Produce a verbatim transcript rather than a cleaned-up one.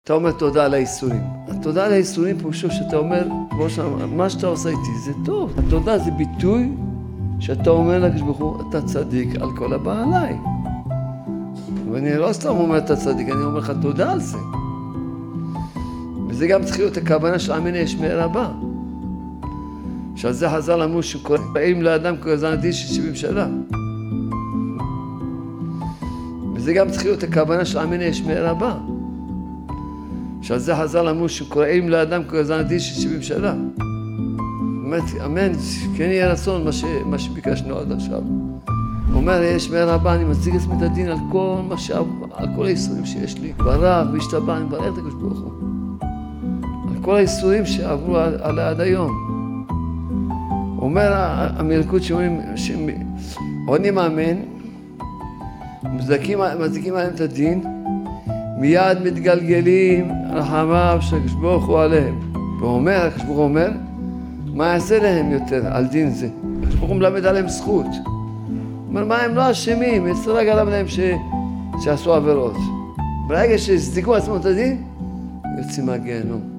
אתה אומר תודה על האיסורים. התודה על האיסורים פירושו שאתה אומר, מה שאתה עושה איתי זה טוב. התודה זה ביטוי שאתה אומר לקדוש ברוך הוא, אתה צדיק על כל הבא עליי. ואני לא סתם אומר אתה צדיק, אני אומר לך תודה על זה. וזה גם צריך להיות הכוונה של עמני ישמעאל הבא. שעל זה חז"ל אמרו שקוראים לאדם כגזען עדי של שבעים שנה. וזה גם צריך להיות הכוונה של עמני ישמעאל הבא. שעל זה חז"ל אמרו שקוראים לאדם כגזען עדי של שבעים שנה. באמת, אמן, כן יהיה רצון מה, ש... מה שביקשנו עד עכשיו. אומר, ישמעאל הבא, אני מציג עצמי את הדין על כל מה ש... על כל האיסורים שיש לי. ברך והשתבח, אני מברך את הקדוש ברוך הוא. על כל האיסורים שעברו על עד היום. אומר המלכות שאומרים, עונים אמן, מזיקים עליהם את הדין, מיד מתגלגלים רחמיו של הקדוש ברוך הוא עליהם. ואומר, הקדוש ברוך הוא אומר, מה יעשה להם יותר על דין זה? הקדוש ברוך הוא מלמד עליהם זכות. הוא אומר, מה הם לא אשמים? יצטרך גרם להם ש... שעשו עבירות. ברגע שהצדיקו עצמו את הדין, יוצאים מהגיהנום.